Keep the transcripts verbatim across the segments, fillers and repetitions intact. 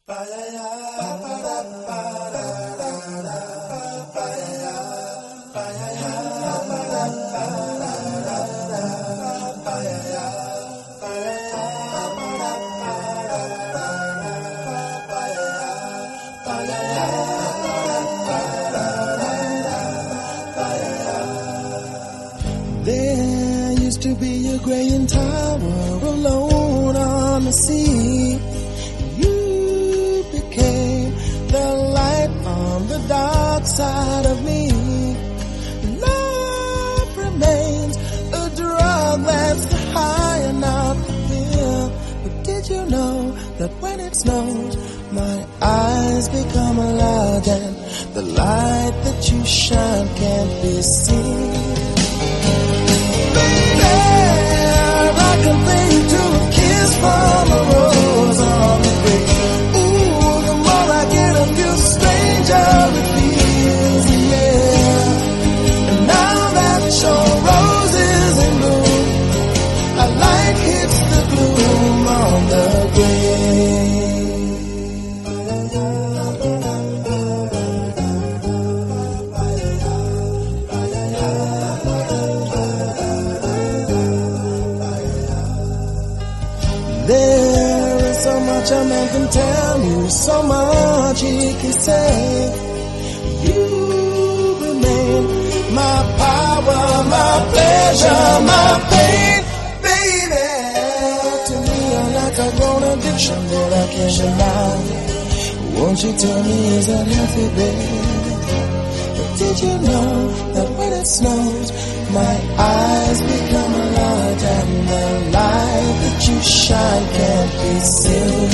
There used to be a graying tower alone on the sea. You became the light on the dark side of me. Love remains a drug that's the high and not the pill. But did you know that when it snows, my eyes become large and the light that you shine can't be seen? I compare you to a kiss from a rose on the grave. Ooh, the more I get of you, the stranger it feels, yeah. And now that your rose is in bloom, a light hits the gloom on the grave. There is so much a man can tell you, so much he can say. You remain my power, my pleasure, my pain, baby. To me you're like a grown addiction that I can't deny. Won't you tell me, is that healthy, baby? But did you know that when it snows, my eyes become large and the light that you shine can't be seen?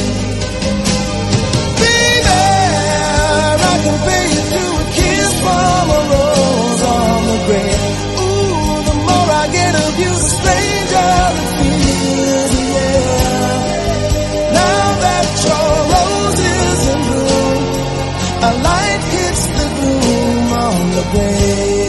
Baby, I compare you to a kiss from a rose on the grave. Ooh, the more I get of you, the stranger it feels, yeah. Now that your rose is in bloom, a light hits the gloom on the grave.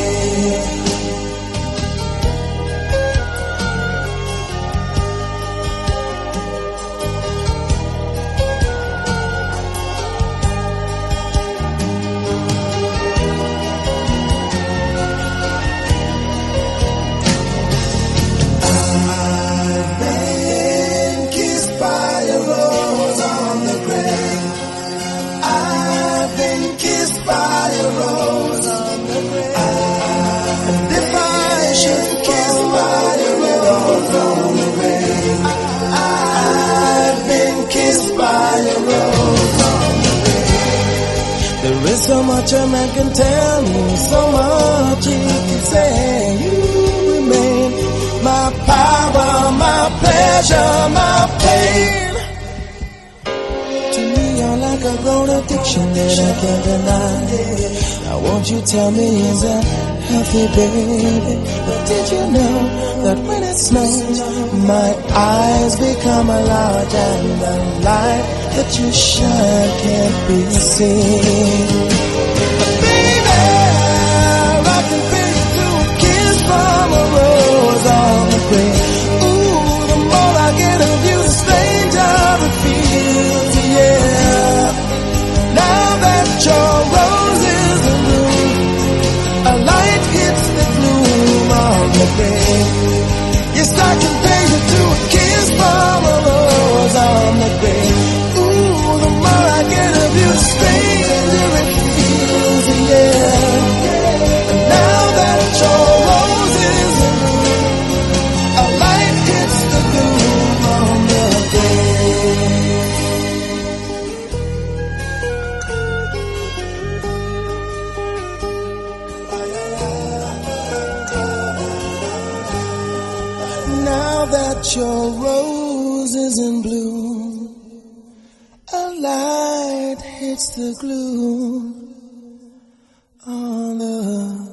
There is so much a man can tell me, so much he can say. You remain my power, my pleasure, my pain. To me you're like a grown addiction that I can't deny. Now won't you tell me, is that healthy, baby? But did you know that when it snows, my eyes become large and the light that you shine can't be seen? Baby, I can feel you through a kiss from a rose on the grave. Ooh, the more I get of you, the stranger it feels, yeah. Now that your rose is in bloom, a light hits the gloom on the grave. Yes, I can pay you to a kiss from a rose on the grave. Ooh, the more I get of you, the stranger it feels, yeah. And now that your rose is in bloom, a light hits the gloom on the grave. Now that your rose is in bloom, a light hits the gloom on the